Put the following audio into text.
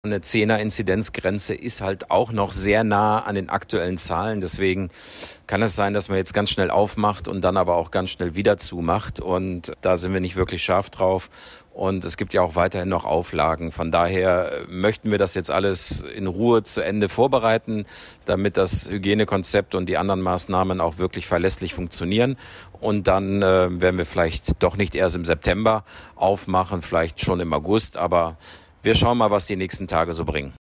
Eine 10er-Inzidenzgrenze ist halt auch noch sehr nah an den aktuellen Zahlen. Deswegen kann es sein, dass man jetzt ganz schnell aufmacht und dann aber auch ganz schnell wieder zumacht. Und da sind wir nicht wirklich scharf drauf. Und es gibt ja auch weiterhin noch Auflagen. Von daher möchten wir das jetzt alles in Ruhe zu Ende vorbereiten, damit das Hygienekonzept und die anderen Maßnahmen auch wirklich verlässlich funktionieren. Und dann werden wir vielleicht doch nicht erst im September aufmachen, vielleicht schon im August. Aber wir schauen mal, was die nächsten Tage so bringen.